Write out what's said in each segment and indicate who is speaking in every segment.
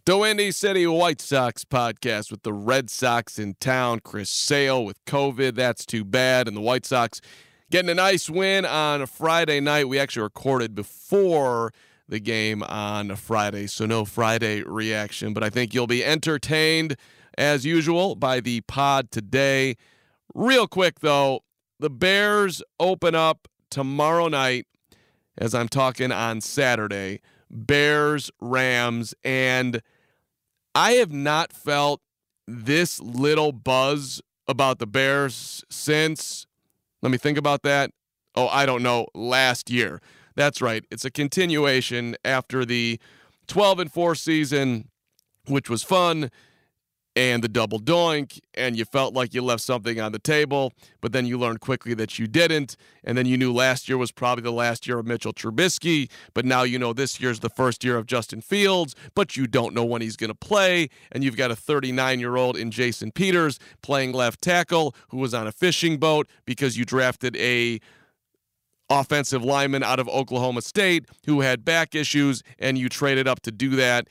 Speaker 1: The Windy City White Sox podcast with the Red Sox in town. Chris Sale with COVID. That's too bad. And the White Sox getting a nice win on a Friday night. We actually recorded before the game on a Friday, so no Friday reaction. But I think you'll be entertained, as usual, by the pod today. Real quick, though, the Bears open up tomorrow night, as I'm talking on Saturday. Bears, Rams, and I have not felt this little buzz about the Bears since, let me think about that. Oh, I don't know, last year. That's right. It's a continuation after the 12-4 season, which was fun, and the double doink, and you felt like you left something on the table, but then you learned quickly that you didn't, and then you knew last year was probably the last year of Mitchell Trubisky, but now you know this year's the first year of Justin Fields, but you don't know when he's going to play, and you've got a 39-year-old in Jason Peters playing left tackle who was on a fishing boat because you drafted a offensive lineman out of Oklahoma State who had back issues, and you traded up to do that.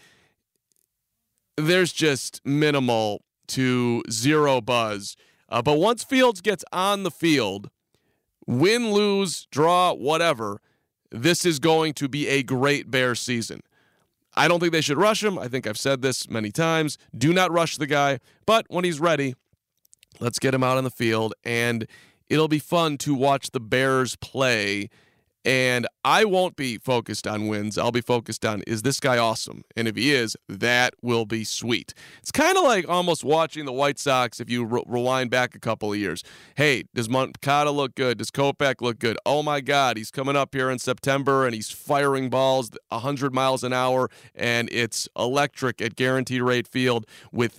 Speaker 1: There's just minimal to zero buzz. But once Fields gets on the field, win, lose, draw, whatever, this is going to be a great Bears season. I don't think they should rush him. I think I've said this many times. Do not rush the guy. But when he's ready, let's get him out on the field. And it'll be fun to watch the Bears play. And I won't be focused on wins. I'll be focused on, is this guy awesome? And if he is, that will be sweet. It's kind of like almost watching the White Sox if you rewind back a couple of years. Hey, does Moncada look good? Does Kopech look good? Oh, my God, he's coming up here in September, and he's firing balls 100 miles an hour, and it's electric at Guaranteed Rate Field with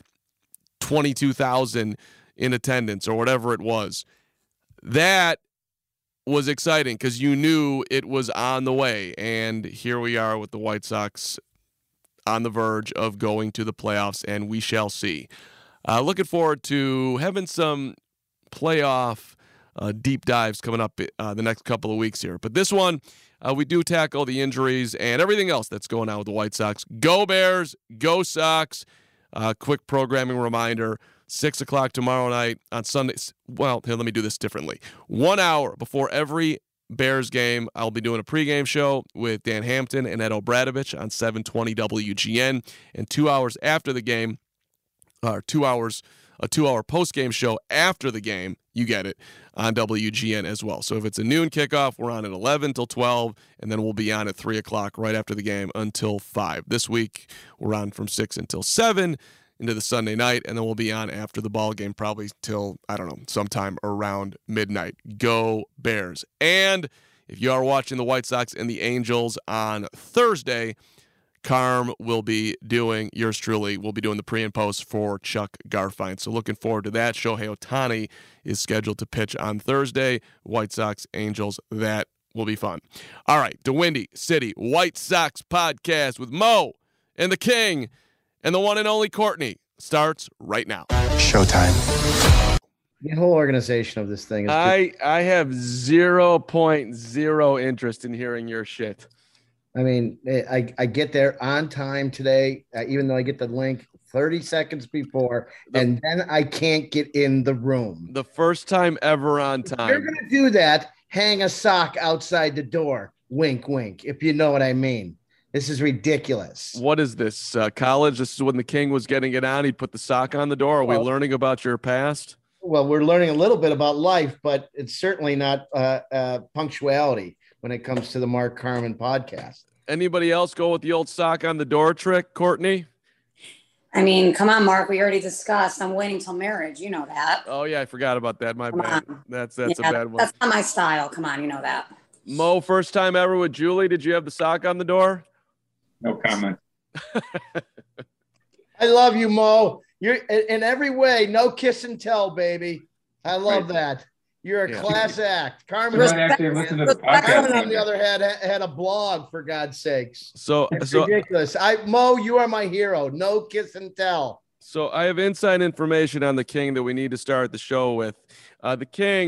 Speaker 1: 22,000 in attendance or whatever it was. That was exciting because you knew it was on the way, and here we are with the White Sox on the verge of going to the playoffs, and we shall see. Looking forward to having some playoff deep dives coming up the next couple of weeks here. But this one, we do tackle the injuries and everything else that's going on with the White Sox. Go Bears, go Sox. Quick programming reminder. 6 o'clock tomorrow night on Sunday. Well, here, let me do this differently. 1 hour before every Bears game, I'll be doing a pregame show with Dan Hampton and Ed Obradovich on 720 WGN. And 2 hours after the game, or 2 hours, a 2-hour postgame show after the game, you get it, on WGN as well. So if it's a noon kickoff, we're on at 11 till 12, and then we'll be on at 3 o'clock right after the game until 5. This week, we're on from 6 until 7. Into the Sunday night, and then we'll be on after the ball game probably till, I don't know, sometime around midnight. Go Bears. And if you are watching the White Sox and the Angels on Thursday, Carm will be doing, yours truly, will be doing the pre and post for Chuck Garfien. So looking forward to that. Shohei Ohtani is scheduled to pitch on Thursday. White Sox, Angels, that will be fun. All right, the Windy City White Sox podcast with Mo and the King and the one and only Courtney starts right now.
Speaker 2: Showtime.
Speaker 3: The whole organization of this thing is
Speaker 1: I have 0.0 interest in hearing your shit.
Speaker 3: I mean, I get there on time today, even though I get the link 30 seconds before, and then I can't get in the room.
Speaker 1: The first time ever on time.
Speaker 3: If you're going to do that, hang a sock outside the door. Wink, wink, if you know what I mean. This is ridiculous.
Speaker 1: What is this, college? This is when the King was getting it on. He put the sock on the door. Are we learning about your past?
Speaker 3: Well, we're learning a little bit about life, but it's certainly not punctuality when it comes to the Mark Carman podcast.
Speaker 1: Anybody else go with the old sock on the door trick, Courtney?
Speaker 4: I mean, come on, Mark. We already discussed. I'm waiting till marriage. You know that.
Speaker 1: Oh, yeah, I forgot about that. My bad. That's a bad one.
Speaker 4: That's not my style. Come on, you know that.
Speaker 1: Mo, first time ever with Julie. Did you have the sock on the door?
Speaker 5: No comment.
Speaker 3: I love you, Mo. You're in every way. No kiss and tell, baby. I love that. You're a class act. Carmen,
Speaker 5: listen to the podcast.
Speaker 3: on the other hand, had a blog, for God's sakes.
Speaker 1: So
Speaker 3: ridiculous. Mo, you are my hero. No kiss and tell.
Speaker 1: So I have inside information on the King that we need to start the show with. The King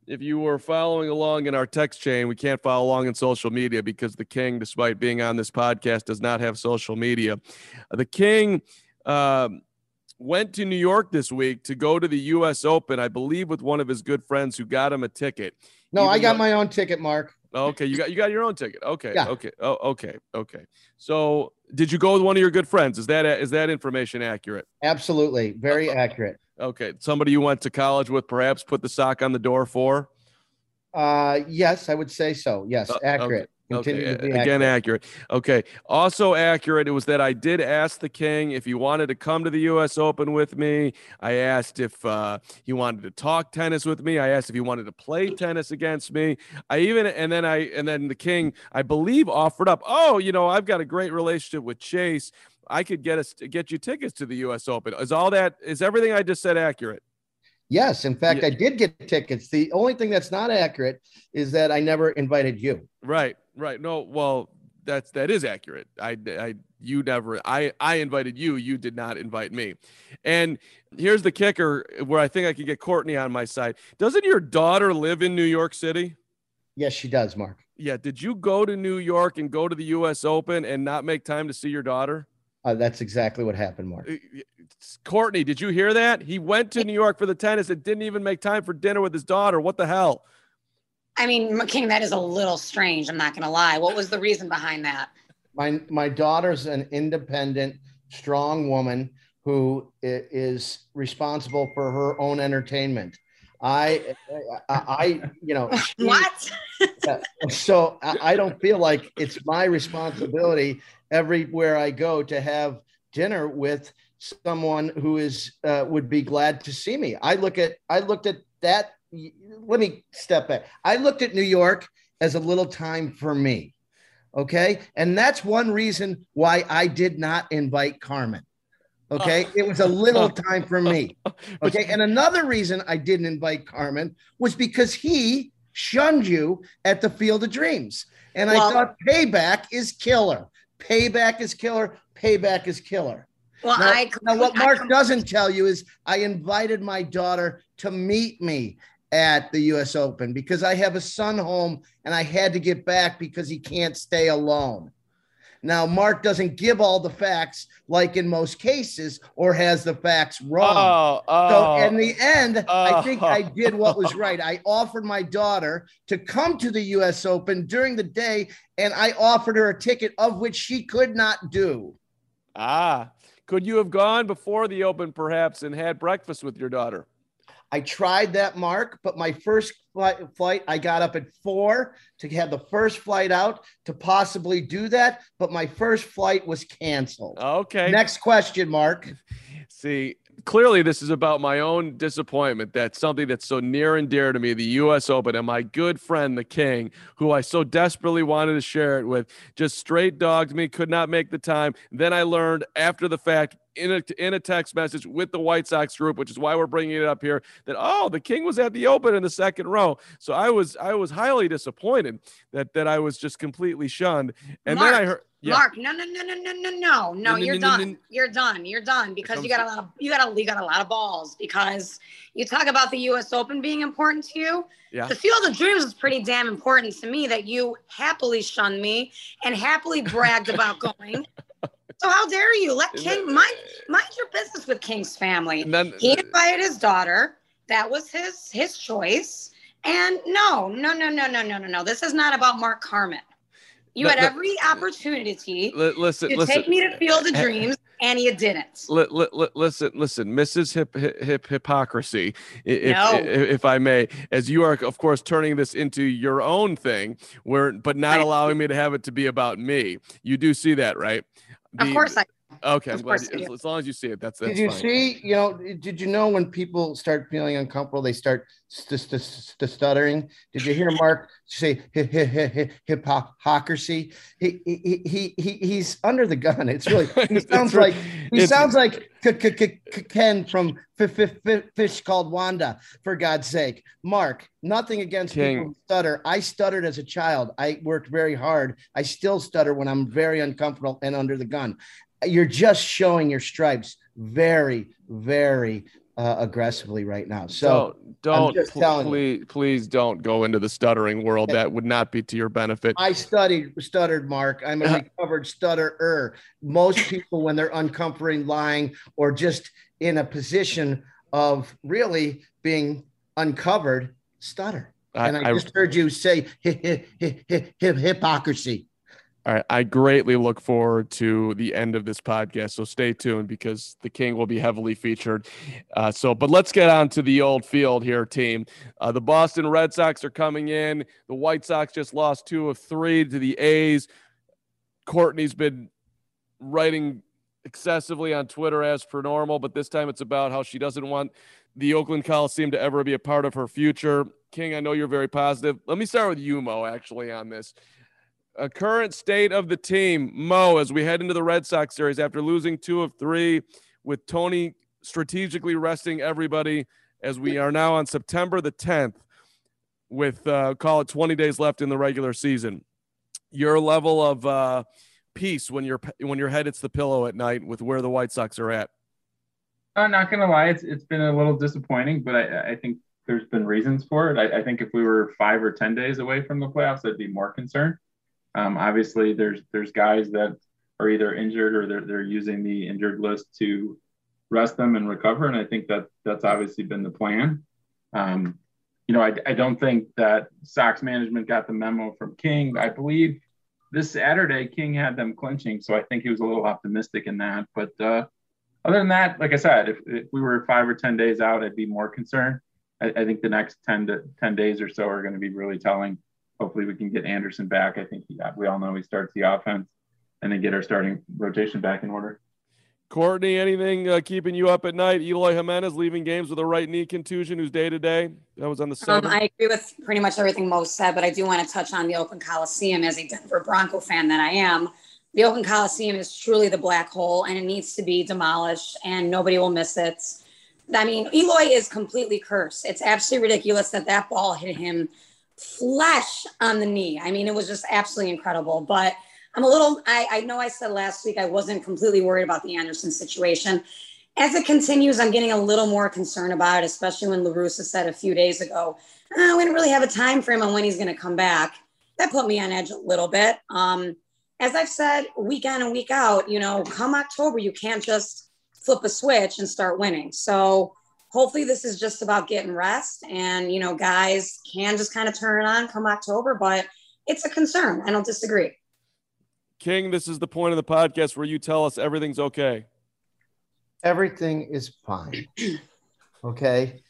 Speaker 1: if you were following along in our text chain, we can't follow along in social media because the King, despite being on this podcast, does not have social media. The King went to New York this week to go to the U.S. Open, I believe, with one of his good friends who got him a ticket.
Speaker 3: No, I got my own ticket, Mark.
Speaker 1: Okay, you got your own ticket. Okay,
Speaker 3: yeah.
Speaker 1: Okay. Oh, okay. So, did you go with one of your good friends? Is that information accurate?
Speaker 3: Absolutely, very accurate.
Speaker 1: Okay, somebody you went to college with, perhaps put the sock on the door for?
Speaker 3: Yes, I would say so. Yes, accurate.
Speaker 1: Okay. Again, accurate. Okay. Also accurate. It was that I did ask the King if he wanted to come to the U.S. Open with me. I asked if he wanted to talk tennis with me. I asked if he wanted to play tennis against me. And then the King, I believe, offered up, oh, I've got a great relationship with Chase. I could get you tickets to the U.S. Open. Is everything I just said accurate?
Speaker 3: Yes. In fact, I did get tickets. The only thing that's not accurate is that I never invited you.
Speaker 1: Right. No, well, that is accurate. I invited you. You did not invite me. And here's the kicker where I think I can get Courtney on my side. Doesn't your daughter live in New York City?
Speaker 3: Yes, she does, Mark.
Speaker 1: Yeah. Did you go to New York and go to the U.S. Open and not make time to see your daughter?
Speaker 3: That's exactly what happened, Mark.
Speaker 1: Courtney, did you hear that? He went to New York for the tennis and didn't even make time for dinner with his daughter. What the hell?
Speaker 4: I mean, King, that is a little strange. I'm not going to lie. What was the reason behind that?
Speaker 3: My daughter's an independent, strong woman who is responsible for her own entertainment. What? So I don't feel like it's my responsibility everywhere I go to have dinner with someone who is would be glad to see me. I looked at that. Let me step back. I looked at New York as a little time for me. Okay. And that's one reason why I did not invite Carmen. Okay. It was a little time for me. Okay. And another reason I didn't invite Carmen was because he shunned you at the Field of Dreams. And I thought payback is killer. Payback is killer. Payback is killer.
Speaker 4: Well,
Speaker 3: now what Mark doesn't tell you is I invited my daughter to meet me at the U.S. Open because I have a son home and I had to get back because he can't stay alone. Now, Mark doesn't give all the facts like in most cases or has the facts wrong. So in the end, I think I did what was right. I offered my daughter to come to the U.S. Open during the day, and I offered her a ticket of which she could not do.
Speaker 1: Could you have gone before the Open perhaps and had breakfast with your daughter?
Speaker 3: I tried that, Mark, but my first flight, I got up at 4 to have the first flight out to possibly do that, but my first flight was canceled.
Speaker 1: Okay.
Speaker 3: Next question, Mark.
Speaker 1: See, clearly this is about my own disappointment that something that's so near and dear to me, the U.S. Open, and my good friend, the King, who I so desperately wanted to share it with, just straight dogged me, could not make the time. Then I learned after the fact in a text message with the White Sox group, which is why we're bringing it up here, that, the King was at the Open in the second row. So I was highly disappointed that I was just completely shunned. And
Speaker 4: Mark,
Speaker 1: then I heard,
Speaker 4: Mark, no, you're done because you got a lot of balls because you talk about the U.S. Open being important to you.
Speaker 1: Yeah.
Speaker 4: The Field of Dreams is pretty damn important to me that you happily shunned me and happily bragged about going. So how dare you let King mind your business with King's family? He invited his daughter. That was his choice. And no. This is not about Mark Carmen. You had every opportunity to take me to Field of Dreams, and you didn't.
Speaker 1: Listen, Mrs. Hypocrisy, if I may, as you are, of course, turning this into your own thing, but not allowing me to have it to be about me. You do see that, right?
Speaker 4: Of course I.
Speaker 1: Okay, I'm glad. As long as you see it, that's
Speaker 3: Did you
Speaker 1: fine.
Speaker 3: see? Did you know when people start feeling uncomfortable, they start stuttering? Did you hear Mark say hypocrisy? He's under the gun. It's really he sounds like Ken from Fish Called Wanda. For God's sake, Mark. Nothing against people who stutter. I stuttered as a child. I worked very hard. I still stutter when I'm very uncomfortable and under the gun. You're just showing your stripes very, very aggressively right now. So
Speaker 1: please don't go into the stuttering world. That would not be to your benefit.
Speaker 3: I stuttered, Mark. I'm a recovered stutterer. Most people, when they're uncomfortable lying or just in a position of really being uncovered, stutter. And I just heard you say hypocrisy.
Speaker 1: All right. I greatly look forward to the end of this podcast. So stay tuned because the King will be heavily featured. But let's get on to the old field here, team. The Boston Red Sox are coming in. The White Sox just lost 2 of 3 to the A's. Courtney's been writing excessively on Twitter as per normal, but this time it's about how she doesn't want the Oakland Coliseum to ever be a part of her future. King, I know you're very positive. Let me start with you, Mo, actually, on this. A current state of the team, Mo, as we head into the Red Sox series after losing 2 of 3 with Tony strategically resting everybody as we are now on September the 10th with, call it 20 days left in the regular season. Your level of peace when your head hits the pillow at night with where the White Sox are at?
Speaker 5: I'm not going to lie. It's been a little disappointing, but I think there's been reasons for it. I think if we were 5 or 10 days away from the playoffs, I'd be more concerned. Obviously, there's guys that are either injured or they're using the injured list to rest them and recover, and I think that's obviously been the plan. I don't think that Sox management got the memo from King. I believe this Saturday King had them clinching, so I think he was a little optimistic in that. But other than that, like I said, if we were 5 or 10 days out, I'd be more concerned. I think the next 10 days or so are going to be really telling. Hopefully we can get Anderson back. I think we all know he starts the offense and then get our starting rotation back in order.
Speaker 1: Courtney, anything keeping you up at night? Eloy Jimenez leaving games with a right knee contusion, who's day-to-day. That was on the 7th.
Speaker 4: I agree with pretty much everything Mo said, but I do want to touch on the Oakland Coliseum as a Denver Bronco fan that I am. The Oakland Coliseum is truly the black hole, and it needs to be demolished, and nobody will miss it. I mean, Eloy is completely cursed. It's absolutely ridiculous that ball hit him flesh on the knee. I mean, it was just absolutely incredible. But I know I said last week I wasn't completely worried about the Anderson situation. As it continues, I'm getting a little more concerned about it, especially when La Russa said a few days ago, we didn't really have a time frame on when he's going to come back. That put me on edge a little bit. As I've said, week in and week out, come October, you can't just flip a switch and start winning. So hopefully this is just about getting rest and, guys can just kind of turn it on come October, but it's a concern. I don't disagree.
Speaker 1: King, this is the point of the podcast where you tell us everything's okay.
Speaker 3: Everything is fine. Okay.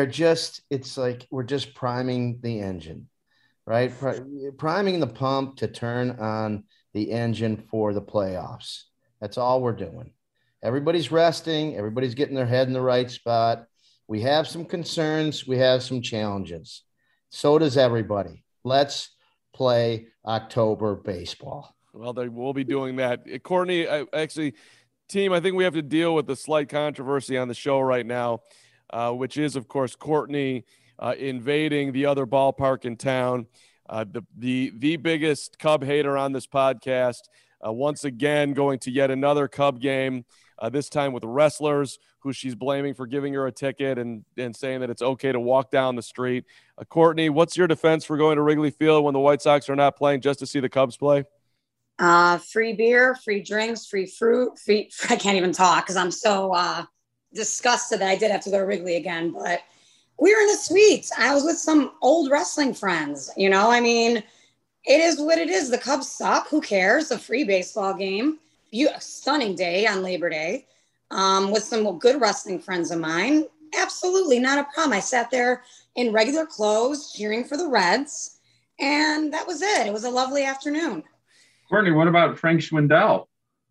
Speaker 3: It's like we're just priming the engine, right? Priming the pump to turn on the engine for the playoffs. That's all we're doing. Everybody's resting. Everybody's getting their head in the right spot. We have some concerns. We have some challenges. So does everybody. Let's play October baseball.
Speaker 1: Well, they will be doing that. Courtney, team, I think we have to deal with the slight controversy on the show right now, which is, of course, Courtney invading the other ballpark in town. The biggest Cub hater on this podcast, once again going to yet another Cub game, this time with wrestlers who she's blaming for giving her a ticket and saying that it's okay to walk down the street. Courtney, what's your defense for going to Wrigley Field when the White Sox are not playing just to see the Cubs play?
Speaker 4: Free beer, free drinks, free fruit, I can't even talk because I'm so disgusted that I did have to go to Wrigley again, but we were in the suites. I was with some old wrestling friends, I mean, it is what it is. The Cubs suck. Who cares? A free baseball game. Stunning day on Labor Day with some good wrestling friends of mine. Absolutely not a problem. I sat there in regular clothes cheering for the Reds, and that was it. It was a lovely afternoon.
Speaker 5: Courtney, what about Frank Schwindel?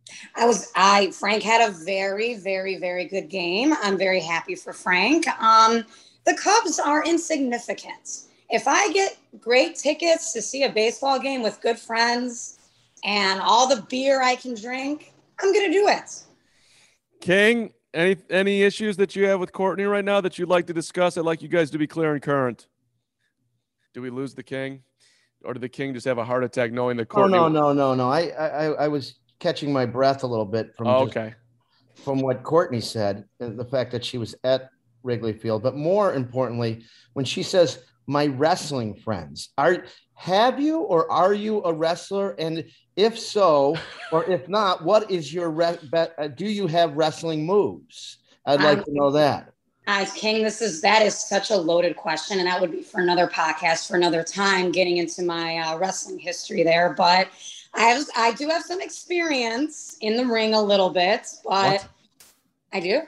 Speaker 4: Frank had a very, very, very good game. I'm very happy for Frank. The Cubs are insignificant. If I get great tickets to see a baseball game with good friends and all the beer I can drink, I'm going to do it.
Speaker 1: King, any issues that you have with Courtney right now that you'd like to discuss? I'd like you guys to be clear and current. Do we lose the King? Or did the King just have a heart attack knowing that Courtney?
Speaker 3: Oh, no. I was catching my breath a little bit from what Courtney said, and the fact that she was at Wrigley Field. But more importantly, when she says my wrestling friends, have you or are you a wrestler? And if so, or if not, what is your do you have wrestling moves? I'd like to know that.
Speaker 4: King, that is such a loaded question, and that would be for another podcast for another time, getting into my wrestling history there. But I do have some experience in the ring a little bit, but I do.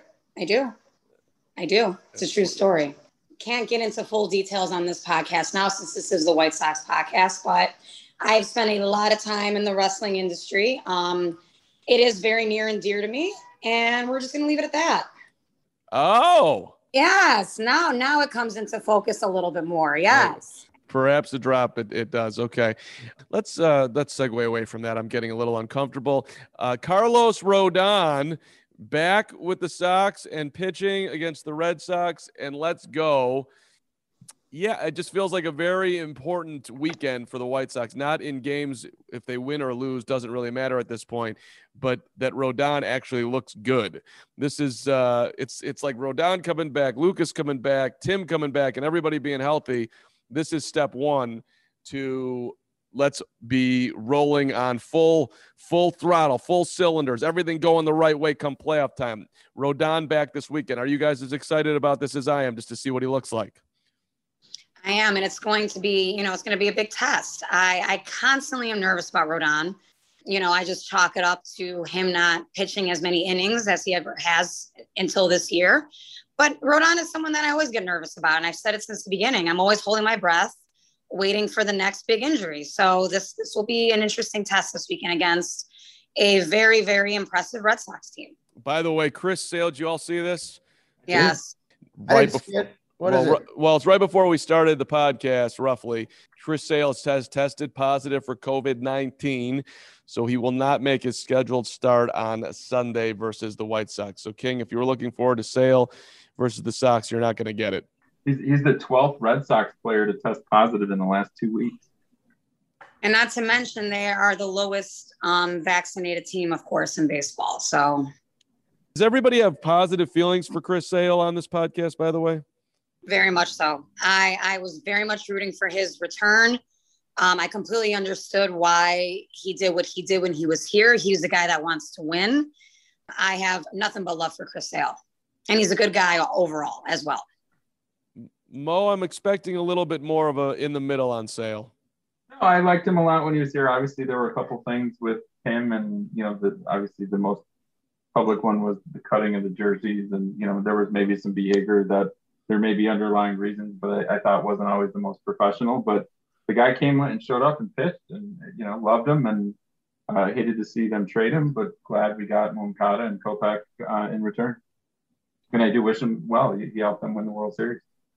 Speaker 4: It's a true story. Can't get into full details on this podcast now since this is the White Sox podcast, but I've spent a lot of time in the wrestling industry. It is very near and dear to me, and we're just going to leave it at that.
Speaker 1: Oh.
Speaker 4: Yes. Now it comes into focus a little bit more. Yes.
Speaker 1: Perhaps a drop. It does. Okay. Let's segue away from that. I'm getting a little uncomfortable. Carlos Rodon back with the Sox and pitching against the Red Sox, and let's go. Yeah, it just feels like a very important weekend for the White Sox. Not in games, if they win or lose, doesn't really matter at this point, but that Rodon actually looks good. This is it's like Rodon coming back, Lucas coming back, Tim coming back, and everybody being healthy. This is step one to let's be rolling on full throttle, full cylinders, everything going the right way come playoff time. Rodon back this weekend. Are you guys as excited about this as I am, just to see what he looks like?
Speaker 4: I am, and it's going to be, it's going to be a big test. I constantly am nervous about Rodon. I just chalk it up to him not pitching as many innings as he ever has until this year. But Rodon is someone that I always get nervous about, and I've said it since the beginning. I'm always holding my breath, waiting for the next big injury. So this will be an interesting test this weekend against a very, very impressive Red Sox team.
Speaker 1: By the way, Chris Sale, did you all see this?
Speaker 4: Yes.
Speaker 1: Right before. Well, it's right before we started the podcast, roughly. Chris Sale has tested positive for COVID-19, so he will not make his scheduled start on Sunday versus the White Sox. So, King, if you were looking forward to Sale versus the Sox, you're not going to get it.
Speaker 5: He's the 12th Red Sox player to test positive in the last 2 weeks.
Speaker 4: And not to mention, they are the lowest vaccinated team, of course, in baseball. So,
Speaker 1: does everybody have positive feelings for Chris Sale on this podcast, by the way?
Speaker 4: Very much so. I was very much rooting for his return. I completely understood why he did what he did when he was here. He's the guy that wants to win. I have nothing but love for Chris Sale. And he's a good guy overall as well.
Speaker 1: Mo, I'm expecting a little bit more of a in the middle on Sale.
Speaker 5: No, I liked him a lot when he was here. Obviously, there were a couple things with him, and obviously the most public one was the cutting of the jerseys, and there was maybe some behavior that there may be underlying reasons, but I thought wasn't always the most professional. But the guy came and showed up and pitched, and loved him, and hated to see them trade him, but glad we got Moncada and Kopech in return. And I do wish him well. He helped them win the World Series.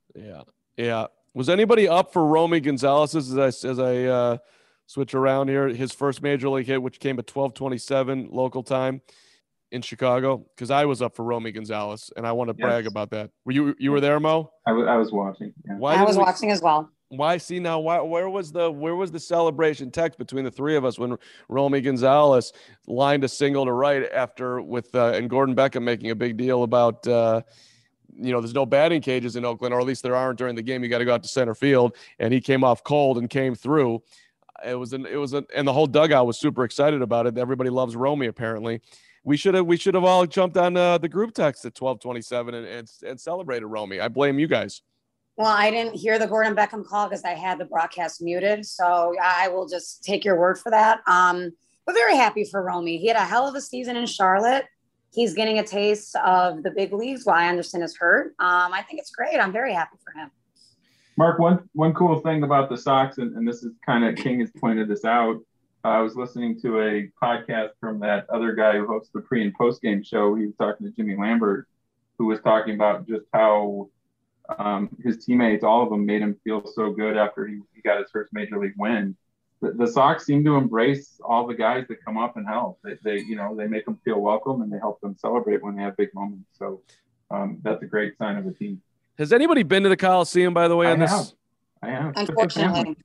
Speaker 1: Yeah. Was anybody up for Romy Gonzalez as I switch around here? His first major league hit, which came at 12:27 local time in Chicago, because I was up for Romy Gonzalez, and I want to brag about that. Were you were there, Mo?
Speaker 5: I was watching. Yeah.
Speaker 4: I was watching as well.
Speaker 1: Why? See now, where was the celebration text between the three of us when Romy Gonzalez lined a single to right after and Gordon Beckham making a big deal about there's no batting cages in Oakland, or at least there aren't during the game. You got to go out to center field, and he came off cold and came through. And the whole dugout was super excited about it. Everybody loves Romy apparently. We should have all jumped on the group text at 12:27 and celebrated Romy. I blame you guys.
Speaker 4: Well, I didn't hear the Gordon Beckham call because I had the broadcast muted. So I will just take your word for that. But very happy for Romy. He had a hell of a season in Charlotte. He's getting a taste of the big leagues while Anderson is hurt. I think it's great. I'm very happy for him.
Speaker 5: Mark, one cool thing about the Sox, and this is kind of King has pointed this out. I was listening to a podcast from that other guy who hosts the pre and post game show. He was talking to Jimmy Lambert, who was talking about just how his teammates, all of them, made him feel so good after he got his first major league win. The Sox seem to embrace all the guys that come up and help. They make them feel welcome, and they help them celebrate when they have big moments. So that's a great sign of a team.
Speaker 1: Has anybody been to the Coliseum, by the way?
Speaker 5: I have.
Speaker 4: Unfortunately.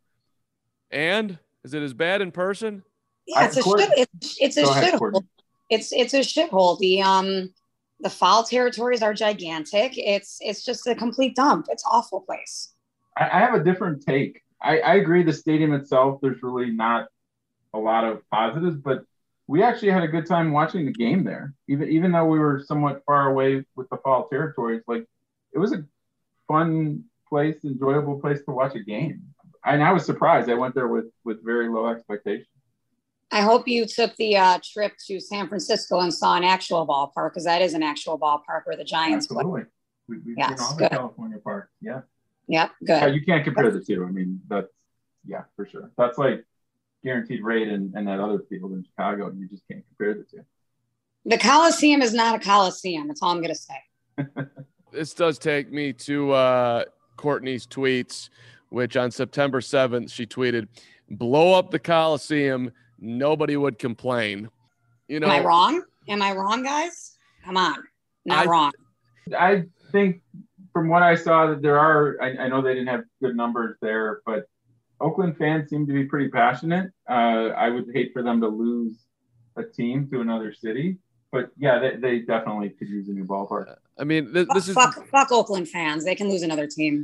Speaker 1: And is it as bad in person?
Speaker 4: Yeah, it's a shithole. It's a shithole. The The foul territories are gigantic. It's just a complete dump. It's an awful place.
Speaker 5: I have a different take. I agree the stadium itself, there's really not a lot of positives, but we actually had a good time watching the game there. Even though we were somewhat far away with the foul territories, like it was a fun place, enjoyable place to watch a game. And I was surprised. I went there with very low expectations.
Speaker 4: I hope you took the trip to San Francisco and saw an actual ballpark, because that is an actual ballpark where the Giants play.
Speaker 5: Absolutely. We've
Speaker 4: yes,
Speaker 5: seen all
Speaker 4: good.
Speaker 5: the California parks. Yeah.
Speaker 4: Yep, good.
Speaker 5: You can't compare the two. I mean, yeah, for sure. That's like guaranteed rate and that other field in Chicago. You just can't compare the two.
Speaker 4: The Coliseum is not a Coliseum. That's all I'm going to say.
Speaker 1: This does take me to Courtney's tweets, which on September 7th, she tweeted, "Blow up the Coliseum. Nobody would complain." You know,
Speaker 4: am I wrong? Am I wrong, guys? Come on. Not wrong.
Speaker 5: I think from what I saw that there are, I know they didn't have good numbers there, but Oakland fans seem to be pretty passionate. I would hate for them to lose a team to another city, but yeah, they definitely could use a new ballpark.
Speaker 1: I mean, this is
Speaker 4: fuck Oakland fans. They can lose another team.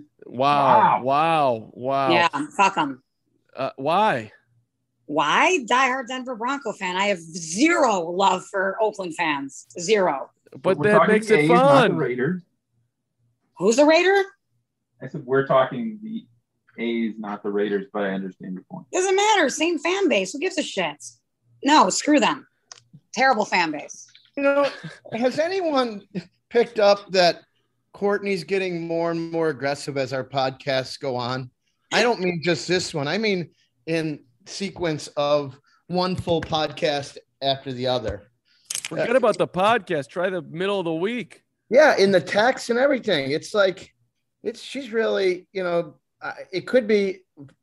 Speaker 1: Wow.
Speaker 4: Yeah, fuck them.
Speaker 1: Why?
Speaker 4: Why? Diehard Denver Bronco fan. I have zero love for Oakland fans. Zero.
Speaker 1: But that makes it fun.
Speaker 5: Not the Raiders.
Speaker 4: Who's a Raider?
Speaker 5: I said we're talking the A's, not the Raiders, but I understand your point.
Speaker 4: Doesn't matter. Same fan base. Who gives a shit? No, screw them. Terrible fan base.
Speaker 3: You know, has anyone picked up that Courtney's getting more and more aggressive as our podcasts go on? I don't mean just this one. I mean in sequence of one full podcast after the other.
Speaker 1: Forget about the podcast. Try the middle of the week.
Speaker 3: Yeah, in the text and everything. It's like, she's really, you know, it could be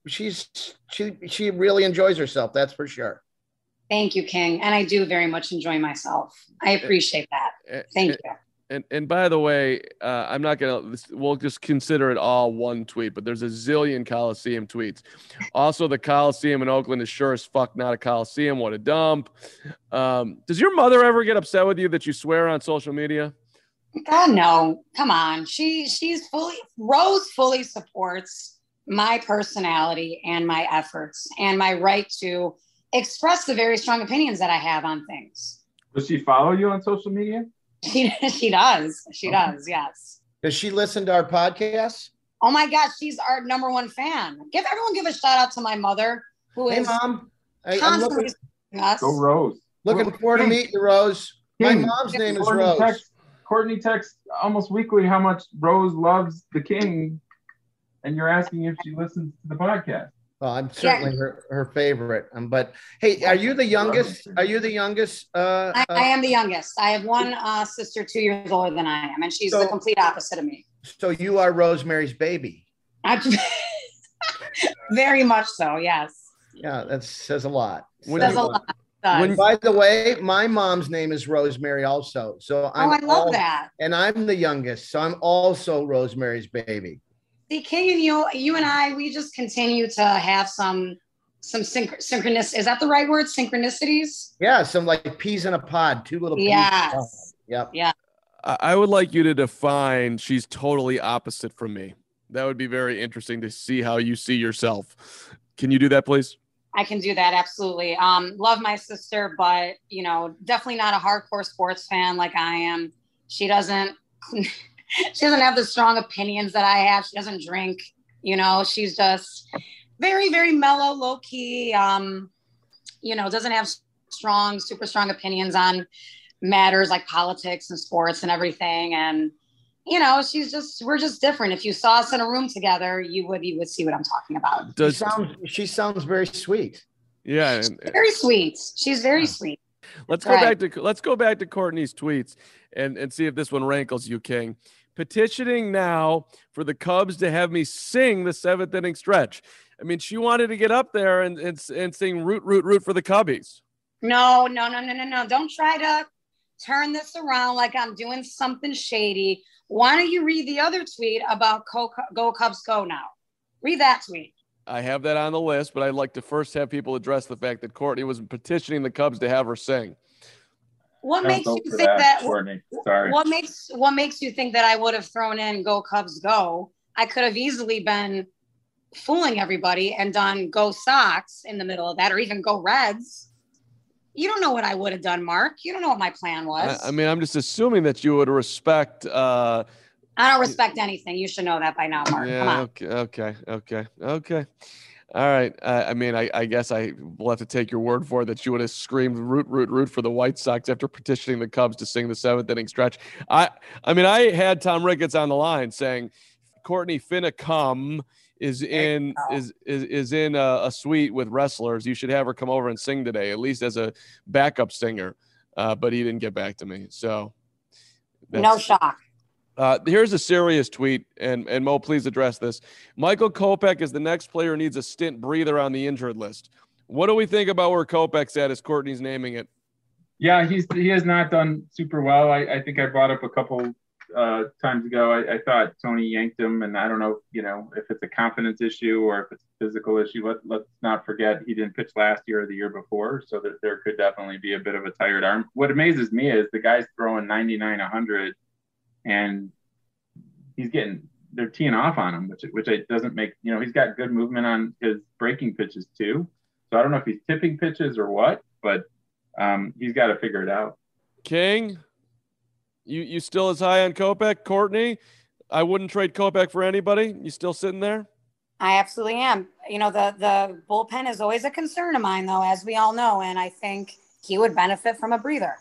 Speaker 3: she really enjoys herself. That's for sure.
Speaker 4: Thank you, King. And I do very much enjoy myself. I appreciate that. Thank you.
Speaker 1: And by the way, I'm not going to, we'll just consider it all one tweet, but there's a zillion Coliseum tweets. Also, the Coliseum in Oakland is sure as fuck not a Coliseum. What a dump. Does your mother ever get upset with you that you swear on social media?
Speaker 4: God, no. Come on. Rose fully supports my personality and my efforts and my right to express the very strong opinions that I have on things.
Speaker 5: Does she follow you on social media?
Speaker 4: She does. She does. Yes.
Speaker 3: Does she listen to our podcast?
Speaker 4: Oh my gosh, she's our number one fan. Everyone give a shout out to my mother, who is
Speaker 3: Mom.
Speaker 4: I'm looking, us.
Speaker 5: Go Rose.
Speaker 3: Looking forward to meeting you, Rose. My mom's name is Rose.
Speaker 5: Courtney texts almost weekly how much Rose loves the King, and you're asking if she listens to the podcast.
Speaker 3: Well, I'm certainly her favorite. But hey, are you the youngest? Are you the youngest?
Speaker 4: I am the youngest. I have one sister 2 years older than I am, and she's the complete opposite of me.
Speaker 3: So you are Rosemary's baby.
Speaker 4: Very much so. Yes.
Speaker 3: Yeah, that says a lot.
Speaker 4: Says a lot.
Speaker 3: By the way, my mom's name is Rosemary also. So I
Speaker 4: love that. And
Speaker 3: I'm the youngest. So I'm also Rosemary's baby.
Speaker 4: See, King and you and I, we just continue to have some synchronous. Is that the right word? Synchronicities?
Speaker 3: Yeah, some like peas in a pod, two little peas.
Speaker 4: Yes.
Speaker 3: Yep.
Speaker 4: Yeah.
Speaker 1: I would like you to define she's totally opposite from me. That would be very interesting to see how you see yourself. Can you do that, please?
Speaker 4: I can do that. Absolutely. Love my sister, but, definitely not a hardcore sports fan like I am. She doesn't have the strong opinions that I have. She doesn't drink, she's just very, very mellow, low key, doesn't have super strong opinions on matters like politics and sports and everything. And, we're just different. If you saw us in a room together, you would see what I'm talking about.
Speaker 3: She sounds very sweet.
Speaker 1: Yeah.
Speaker 4: Very sweet. She's very sweet.
Speaker 1: Let's go back to Courtney's tweets and see if this one rankles you, King. Petitioning now for the Cubs to have me sing the 7th inning stretch. I mean, she wanted to get up there and sing root, root, root for the Cubbies.
Speaker 4: No. Don't try to turn this around like I'm doing something shady. Why don't you read the other tweet about Go Cubs Go now? Read that tweet.
Speaker 1: I have that on the list, but I'd like to first have people address the fact that Courtney was petitioning the Cubs to have her sing.
Speaker 4: What makes you think that?
Speaker 5: Courtney. Sorry.
Speaker 4: What makes you think that I would have thrown in "Go Cubs Go"? I could have easily been fooling everybody and done "Go Sox" in the middle of that, or even "Go Reds." You don't know what I would have done, Mark. You don't know what my plan was.
Speaker 1: I mean, I'm just assuming that you would respect.
Speaker 4: I don't respect anything. You should know that by now, Mark.
Speaker 1: Yeah.
Speaker 4: Come on.
Speaker 1: Okay. All right. I mean, I guess I will have to take your word for it that you would have screamed root for the White Sox after petitioning the Cubs to sing the 7th inning stretch. I mean, I had Tom Ricketts on the line saying Courtney finna come is in a suite with wrestlers. You should have her come over and sing today, at least as a backup singer. But he didn't get back to me. So
Speaker 4: no shock.
Speaker 1: Here's a serious tweet, and Mo, please address this. Michael Kopech is the next player who needs a stint breather on the injured list. What do we think about where Kopech's at as Courtney's naming it?
Speaker 5: Yeah, he has not done super well. I think I brought up a couple times ago. I thought Tony yanked him, and I don't know, if it's a confidence issue or if it's a physical issue. Let's not forget he didn't pitch last year or the year before, so that there could definitely be a bit of a tired arm. What amazes me is the guy's throwing 99, 100. And they're teeing off on him, which it doesn't make, he's got good movement on his breaking pitches too. So I don't know if he's tipping pitches or what, but he's got to figure it out.
Speaker 1: King, you still as high on Kopech? Courtney, I wouldn't trade Kopech for anybody. You still sitting there?
Speaker 4: I absolutely am. The bullpen is always a concern of mine, though, as we all know, and I think he would benefit from a breather.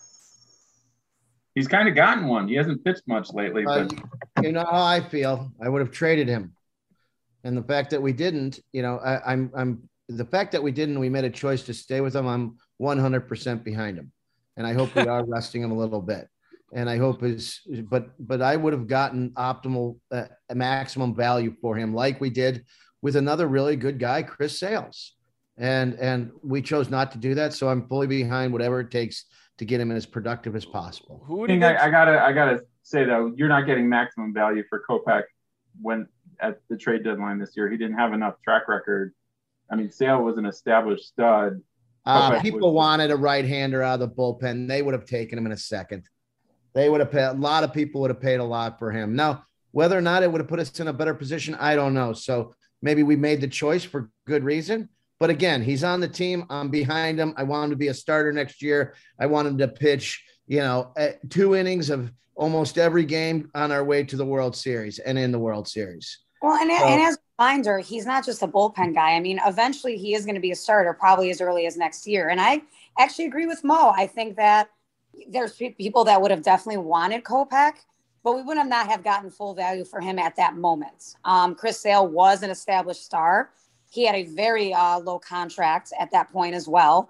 Speaker 5: He's kind of gotten one. He hasn't pitched much lately. But
Speaker 3: you know how I feel. I would have traded him, and the fact that we didn't, I'm the fact that we didn't. We made a choice to stay with him. I'm 100% behind him, and I hope we are resting him a little bit. And I hope but I would have gotten optimal, maximum value for him, like we did with another really good guy, Chris Sales, and we chose not to do that. So I'm fully behind whatever it takes to get him as productive as possible.
Speaker 5: I gotta say though, you're not getting maximum value for Kopech when at the trade deadline this year. He didn't have enough track record. I mean, Sale was an established stud.
Speaker 3: People wanted a right-hander out of the bullpen. They would have taken him in a second. They would have paid. A lot of people would have paid a lot for him. Now, whether or not it would have put us in a better position, I don't know. So maybe we made the choice for good reason. But again, he's on the team. I'm behind him. I want him to be a starter next year. I want him to pitch, 2 innings of almost every game on our way to the World Series and in the World Series.
Speaker 4: Well, and as a reminder, he's not just a bullpen guy. I mean, eventually he is going to be a starter, probably as early as next year. And I actually agree with Mo. I think that there's people that would have definitely wanted Kopech, but we would not have gotten full value for him at that moment. Chris Sale was an established star. He had a very low contract at that point as well.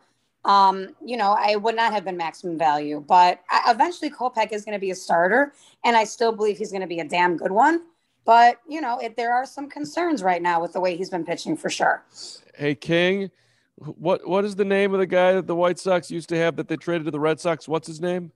Speaker 4: I would not have been maximum value, but eventually Kopech is going to be a starter, and I still believe he's going to be a damn good one. But, there are some concerns right now with the way he's been pitching for sure.
Speaker 1: Hey, King, what is the name of the guy that the White Sox used to have that they traded to the Red Sox? What's his name?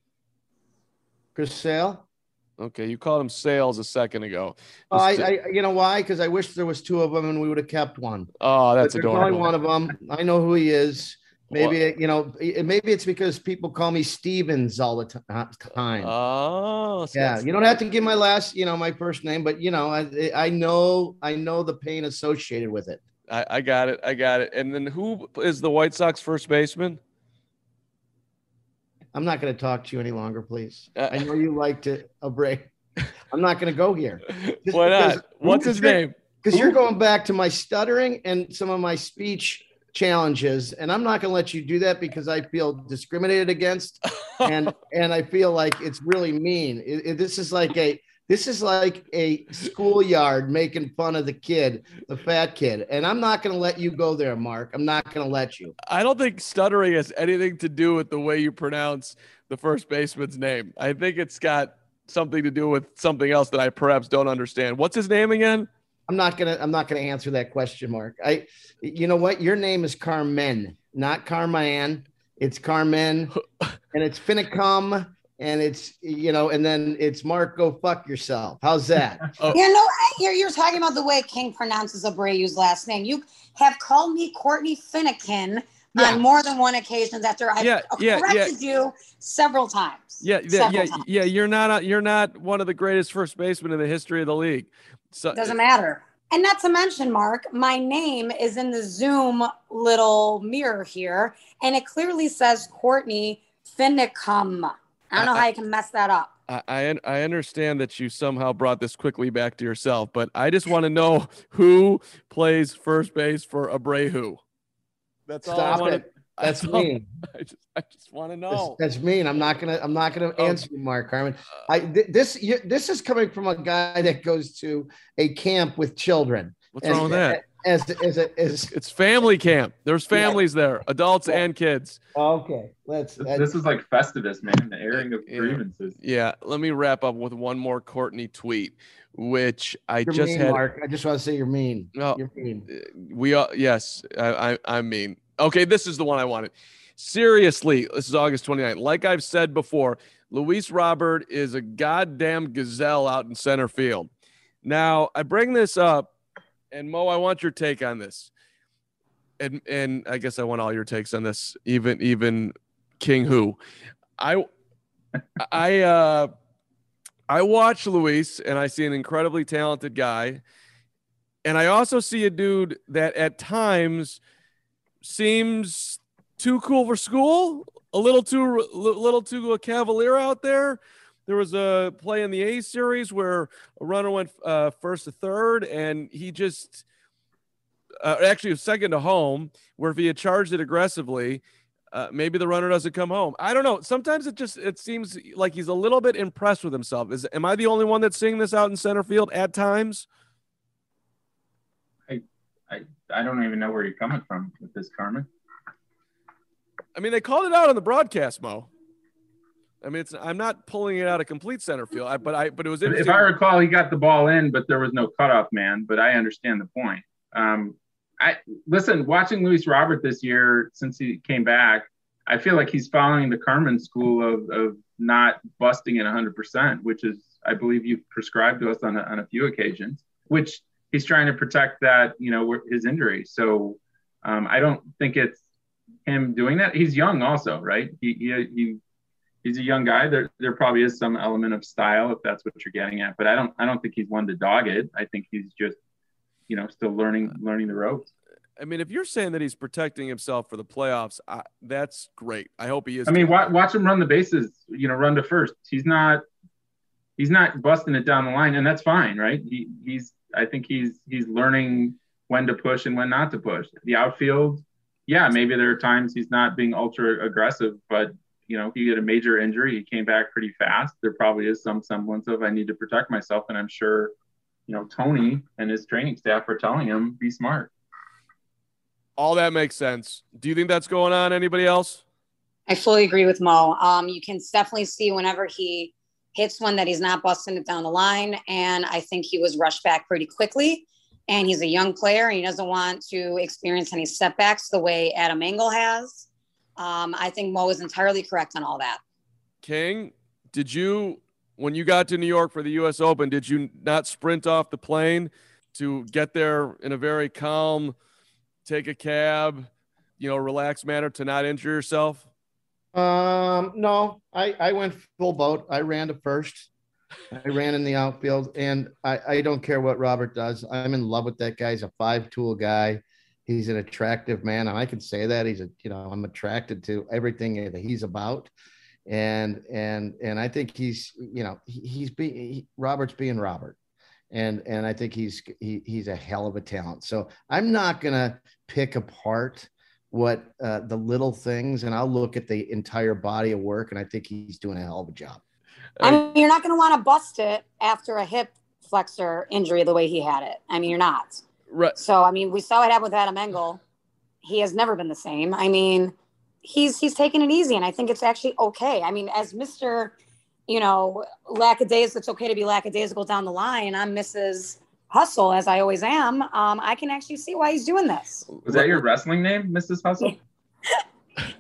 Speaker 3: Chris Sale.
Speaker 1: Okay, you called him Sales a second ago.
Speaker 3: You know why? Because I wish there was 2 of them and we would have kept one.
Speaker 1: Oh, that's adorable.
Speaker 3: There's only one of them. I know who he is. Maybe maybe it's because people call me Stevens all the time.
Speaker 1: Oh,
Speaker 3: so yeah. You don't have to give my last, my first name, but I know the pain associated with it.
Speaker 1: I got it. And then who is the White Sox first baseman?
Speaker 3: I'm not going to talk to you any longer, please. I know you like to a break. I'm not going to go here.
Speaker 1: Why not? What's his name?
Speaker 3: Because you're going back to my stuttering and some of my speech challenges, and I'm not going to let you do that because I feel discriminated against, and I feel like it's really mean. This is like a schoolyard making fun of the fat kid, and I'm not going to let you go there, Mark. I'm not going to let you.
Speaker 1: I don't think stuttering has anything to do with the way you pronounce the first baseman's name. I think it's got something to do with something else that I perhaps don't understand. What's his name again?
Speaker 3: I'm not gonna answer that question, Mark. You know what? Your name is Carmen, not Carman. It's Carmen, and it's Finicum, and it's and then it's Mark. Go fuck yourself. How's that?
Speaker 4: You're talking about the way King pronounces Abreu's last name. You have called me Courtney Finnegan on more than one occasion after I've corrected you several times.
Speaker 1: You're not one of the greatest first basemen in the history of the league. So
Speaker 4: doesn't matter. And not to mention, Mark, my name is in the Zoom little mirror here, and it clearly says Courtney Finicum. I don't know how you can mess that up.
Speaker 1: I understand that you somehow brought this quickly back to yourself, but I just want to know who plays first base for Abreu. That's all I want to.
Speaker 3: That's mean.
Speaker 1: I just want to know.
Speaker 3: That's mean. I'm not gonna answer you, Mark Carmen. This is coming from a guy that goes to a camp with children.
Speaker 1: What's wrong with that?
Speaker 3: It's
Speaker 1: family camp. There's families there, adults and kids.
Speaker 3: Okay,
Speaker 5: this is like Festivus, man. The airing of grievances.
Speaker 1: Yeah. Let me wrap up with one more Courtney tweet, which
Speaker 3: you're mean, Mark. I just want to say you're mean.
Speaker 1: No,
Speaker 3: you're mean.
Speaker 1: Yes, I'm mean. Okay, this is the one I wanted. Seriously, this is August 29th. Like I've said before, Luis Robert is a goddamn gazelle out in center field. Now, I bring this up, and Mo, I want your take on this. And I guess I want all your takes on this, even King Who. I watch Luis, and I see an incredibly talented guy. And I also see a dude that at times seems too cool for school, a little too cavalier out there. There was a play in the A series where a runner went first to third, and he just actually was second to home, where if he had charged it aggressively, maybe the runner doesn't come home. I don't know. Sometimes it seems like he's a little bit impressed with himself. Am I the only one that's seeing this out in center field at times?
Speaker 5: I don't even know where you're coming from with this, Carmen.
Speaker 1: I mean, they called it out on the broadcast, Mo. I mean, I'm not pulling it out of complete center field, but it was interesting.
Speaker 5: If I recall, he got the ball in, but there was no cutoff man. But I understand the point. Listen, watching Luis Robert this year since he came back, I feel like he's following the Carmen school of not busting it 100%, which is, I believe, you've prescribed to us on a few occasions, which he's trying to protect that, his injury. So I don't think it's him doing that. He's young also, right? He's a young guy. There probably is some element of style, if that's what you're getting at, but I don't think he's one to dog it. I think he's just, still learning the ropes.
Speaker 1: I mean, if you're saying that he's protecting himself for the playoffs, that's great. I hope he is.
Speaker 5: I mean, watch him run the bases, run to first. He's not busting it down the line, and that's fine, right? I think he's learning when to push and when not to push. The outfield, yeah, maybe there are times he's not being ultra aggressive, but he had a major injury. He came back pretty fast. There probably is some semblance of I need to protect myself, and I'm sure, Tony and his training staff are telling him be smart.
Speaker 1: All that makes sense. Do you think that's going on? Anybody else?
Speaker 4: I fully agree with Mo. You can definitely see whenever he hits one that he's not busting it down the line. And I think he was rushed back pretty quickly. And he's a young player, and he doesn't want to experience any setbacks the way Adam Engel has. I think Mo is entirely correct on all that.
Speaker 1: King, when you got to New York for the U.S. Open, did you not sprint off the plane to get there in a very calm, take a cab, relaxed manner to not injure yourself?
Speaker 3: No, I went full boat. I ran to first. I ran in the outfield, and I don't care what Robert does. I'm in love with that guy. He's a 5-tool guy. He's an attractive man, and I can say that I'm attracted to everything that he's about. And I think Robert's being Robert. And I think he's a hell of a talent. So I'm not going to pick apart what the little things, and I'll look at the entire body of work, and I think he's doing a hell of a job.
Speaker 4: I mean, you're not going to want to bust it after a hip flexor injury the way he had it. I mean, you're not.
Speaker 1: Right.
Speaker 4: So, I mean, we saw it happen with Adam Engel. He has never been the same. I mean, he's taking it easy, and I think it's actually okay. I mean, as Mr. Lackadaisical, it's okay to be lackadaisical down the line. I'm Mrs. Hustle, as I always am. I can actually see why he's doing this.
Speaker 5: Was that your wrestling name, Mrs. Hustle?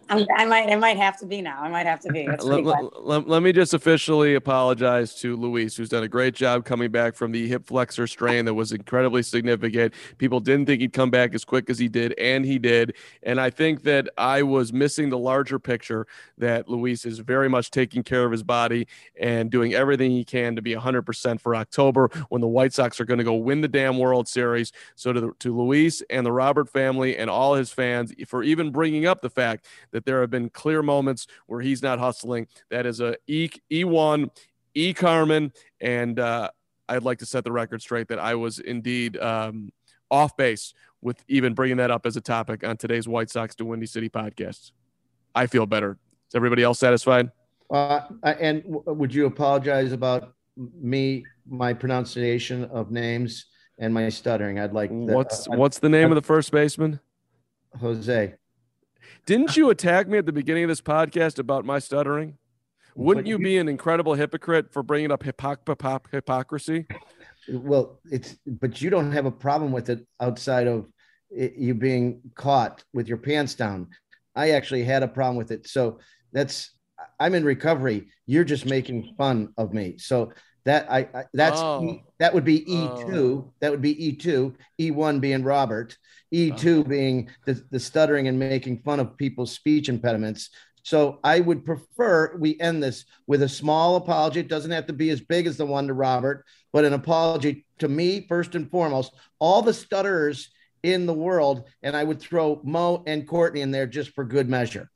Speaker 4: I might have to be now. I might have to be.
Speaker 1: Let me just officially apologize to Luis, who's done a great job coming back from the hip flexor strain that was incredibly significant. People didn't think he'd come back as quick as he did, and he did. And I think that I was missing the larger picture that Luis is very much taking care of his body and doing everything he can to be 100% for October when the White Sox are going to go win the damn World Series. So to Luis and the Robert family and all his fans for even bringing up the fact that there have been clear moments where he's not hustling. That is a E1, E Carmen, and I'd like to set the record straight that I was indeed off base with even bringing that up as a topic on today's White Sox to Windy City podcast. I feel better. Is everybody else satisfied?
Speaker 3: And would you apologize about my pronunciation of names and my stuttering? I'd like.
Speaker 1: What's the name of the first baseman?
Speaker 3: Jose.
Speaker 1: Didn't you attack me at the beginning of this podcast about my stuttering? Wouldn't you be an incredible hypocrite for bringing up hypocrisy?
Speaker 3: Well, but you don't have a problem with it outside of you being caught with your pants down. I actually had a problem with it. So I'm in recovery. You're just making fun of me. So that would be E2. That would be E2. E1 being Robert. E2 being the stuttering and making fun of people's speech impediments. So I would prefer we end this with a small apology. It doesn't have to be as big as the one to Robert, but an apology to me, first and foremost, all the stutterers in the world. And I would throw Mo and Courtney in there just for good measure.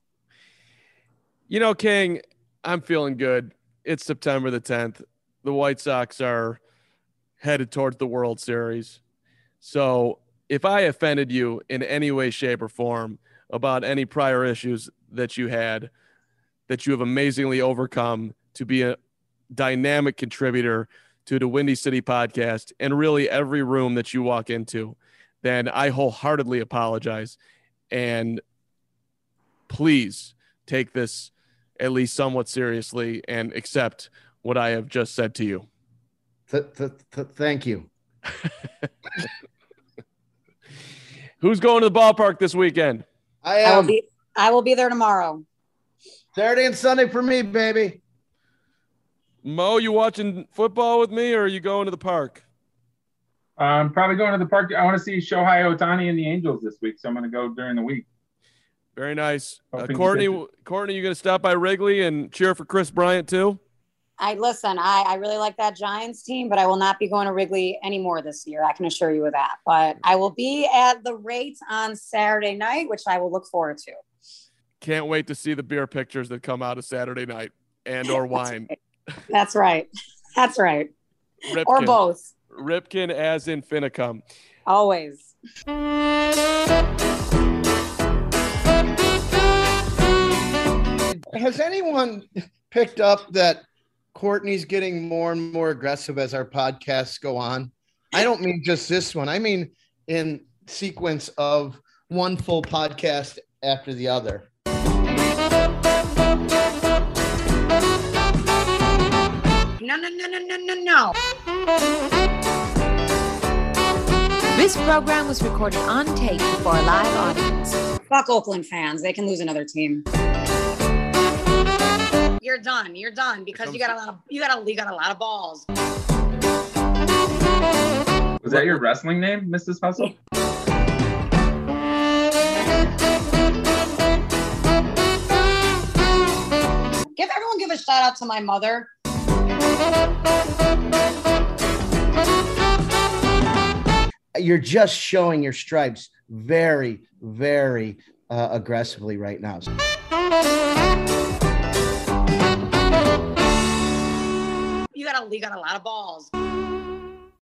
Speaker 1: You know, King, I'm feeling good. It's September the 10th. The White Sox are headed towards the World Series. So if I offended you in any way, shape, or form about any prior issues that you had, that you have amazingly overcome to be a dynamic contributor to the Windy City podcast and really every room that you walk into, then I wholeheartedly apologize. And please take this at least somewhat seriously and accept what I have just said to you.
Speaker 3: Thank you.
Speaker 1: Who's going to the ballpark this weekend?
Speaker 3: I
Speaker 4: will be there tomorrow.
Speaker 3: Saturday and Sunday for me, baby.
Speaker 1: Mo, you watching football with me or are you going to the park?
Speaker 5: I'm probably going to the park. I want to see Shohei Ohtani and the Angels this week, so I'm going to go during the week.
Speaker 1: Very nice. Courtney, you going to stop by Wrigley and cheer for Chris Bryant too?
Speaker 4: I really like that Giants team, but I will not be going to Wrigley anymore this year. I can assure you of that. But I will be at the Rate on Saturday night, which I will look forward to.
Speaker 1: Can't wait to see the beer pictures that come out of Saturday night or wine.
Speaker 4: That's right. That's right.
Speaker 1: Ripken.
Speaker 4: Or both.
Speaker 1: Ripken as in Finicum.
Speaker 4: Always.
Speaker 3: Has anyone picked up that Courtney's getting more and more aggressive as our podcasts go on? I don't mean just this one. I mean in sequence of one full podcast after the other.
Speaker 4: No.
Speaker 6: This program was recorded on tape before a live audience.
Speaker 4: Fuck Oakland fans. They can lose another team. You're done because you got a lot of balls.
Speaker 5: Was that your wrestling name, Mrs. Hustle?
Speaker 4: Give a shout out to my mother.
Speaker 3: You're just showing your stripes very, very aggressively right now.
Speaker 4: You got a lot of balls.